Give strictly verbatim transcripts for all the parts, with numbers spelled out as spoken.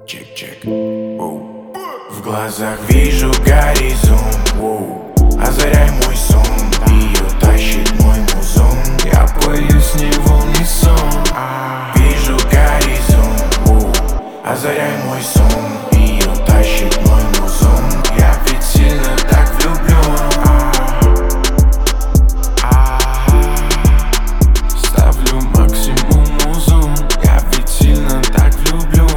Чек-чек, воу. В глазах вижу горизонт, воу. Озаряй мой сон, ее тащит мой музон. Я пою с ней в унисон. Вижу горизонт, воу. Озаряй мой сон, ее тащит мой музон. Я ведь сильно так влюблен. Ставлю максимум музон. Я ведь сильно так влюблен.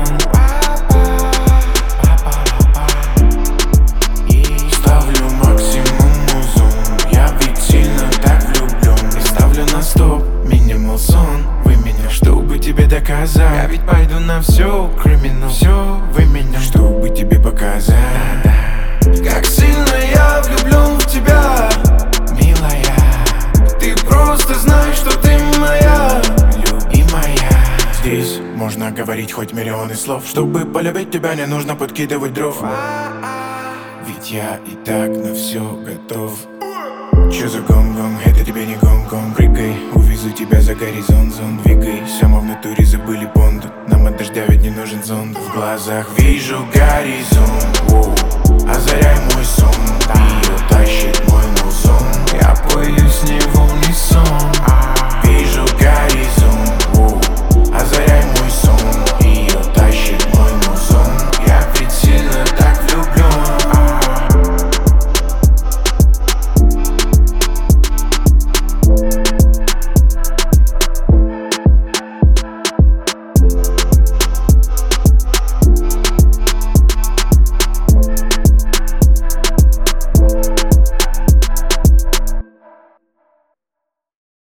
Ставлю максимум музон. Я ведь сильно так влюблен. И ставлю на стоп, минимал сон. Вы меня, чтобы тебе доказать. Я ведь пойду на все, криминал. Все, вы меня, чтобы тебе показать. Как сильно я влюблен в тебя, милая. Ты просто знаешь, что ты моя любимая. Здесь можно говорить хоть миллионы слов. Чтобы полюбить тебя, не нужно подкидывать дров. Ведь я и так на все готов. Чё за гон-гон, это тебе не гон-гон. Прыгай, увезу тебя за горизонт, зон. Двигайся, мы в натуре забыли бонду. Нам от дождя ведь не нужен зонт. В глазах вижу горизонт, воу. Озаряй мой сон, ее тащит мой музон. Я пою с ней в унисон.